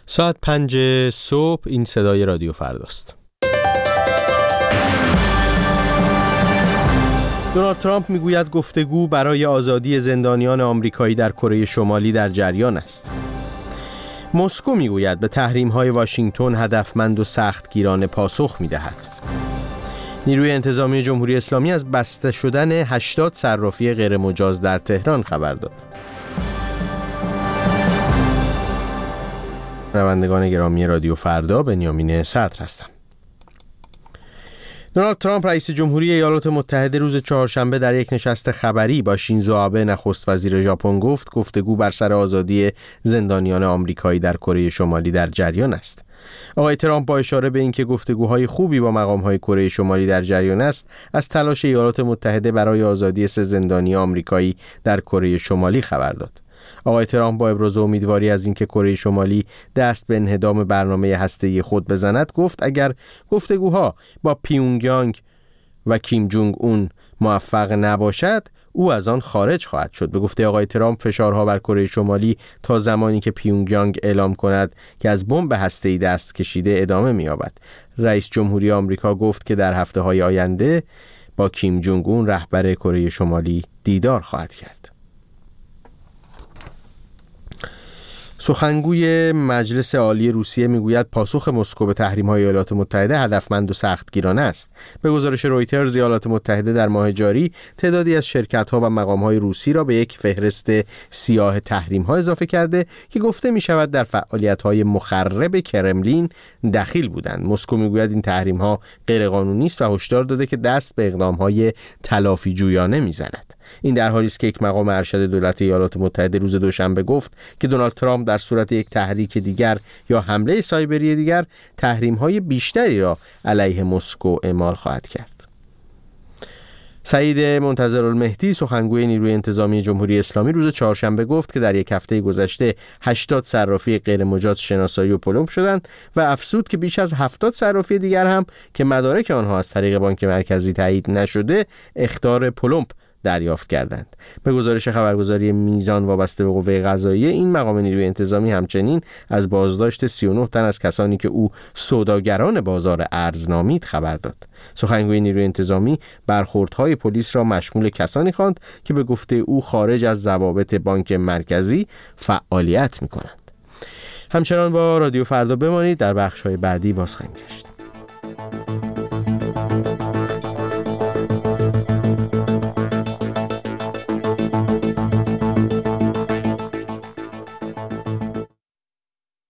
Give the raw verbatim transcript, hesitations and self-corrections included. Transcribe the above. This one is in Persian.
ساعت پنج صبح این صدای رادیو فرداست. دونالد ترامپ میگوید گفتگو برای آزادی زندانیان آمریکایی در کره شمالی در جریان است. مسکو میگوید به تحریم‌های واشنگتن هدفمند و سختگیرانه پاسخ می‌دهد. نیروی انتظامی جمهوری اسلامی از بسته شدن هشتاد صرافی غیرمجاز در تهران خبر داد. شنوندگان گرامی رادیو فردا، بنیامین صدر هستم. دونالد ترامپ رئیس جمهوری ایالات متحده روز چهارشنبه در یک نشست خبری با شینزو آبه نخست وزیر ژاپن گفت گفتگو بر سر آزادی زندانیان آمریکایی در کره شمالی در جریان است. آقای ترامپ با اشاره به اینکه گفتگوهای خوبی با مقام‌های کره شمالی در جریان است، از تلاش ایالات متحده برای آزادی سه زندانی آمریکایی در کره شمالی خبر داد. آقای ترامپ با ابراز امیدواری از اینکه کره شمالی دست به انهدام برنامه هسته‌ای خود بزند گفت اگر گفتگوها با پیونگیانگ و کیم جونگ اون موفق نباشد او از آن خارج خواهد شد. به گفته آقای ترامپ فشارها بر کره شمالی تا زمانی که پیونگیانگ اعلام کند که از بمب هسته‌ای دست کشیده ادامه می‌یابد. رئیس جمهوری آمریکا گفت که در هفته‌های آینده با کیم جونگ اون رهبر کره شمالی دیدار خواهد کرد. سخنگوی مجلس عالی روسیه میگوید پاسخ مسکو به تحریم‌های ایالات متحده هدفمند و سختگیرانه است. به گزارش رویترز، ایالات متحده در ماه جاری تعدادی از شرکت‌ها و مقام‌های روسی را به یک فهرست سیاه تحریم‌ها اضافه کرده که گفته می‌شود در فعالیت‌های مخرب کرملین دخیل بودند. مسکو میگوید این تحریم‌ها غیرقانونی است و هشدار داده که دست به اقدام‌های تلافی جویانه می‌زند. این در حالی است که یک مقام ارشد دولت ایالات متحده روز دوشنبه گفت که دونالد ترامپ در صورت یک تحریک دیگر یا حمله سایبری دیگر تحریم‌های بیشتری را علیه مسکو اعمال خواهد کرد. سعید منتظرالمهدی، سخنگوی نیروی انتظامی جمهوری اسلامی، روز چهارشنبه گفت که در یک هفته گذشته هشتاد صرافی غیرمجاز شناسایی و پلمب شدند و افزود که بیش از هفتاد صرافی دیگر هم که مدارک آنها از طریق بانک مرکزی تایید نشده اخطار پلمب دریافت کردند. به گزارش خبرگزاری میزان وابسته به قوه قضاییه، این مقام نیروی انتظامی همچنین از بازداشت سی و نه تن از کسانی که او سوداگران بازار ارز نامید خبر داد. سخنگوی نیروی انتظامی برخوردهای پلیس را مشمول کسانی خواند که به گفته او خارج از ضوابط بانک مرکزی فعالیت می‌کنند. همچنان با رادیو فردا بمانید، در بخش‌های بعدی باز خواهیم گشت.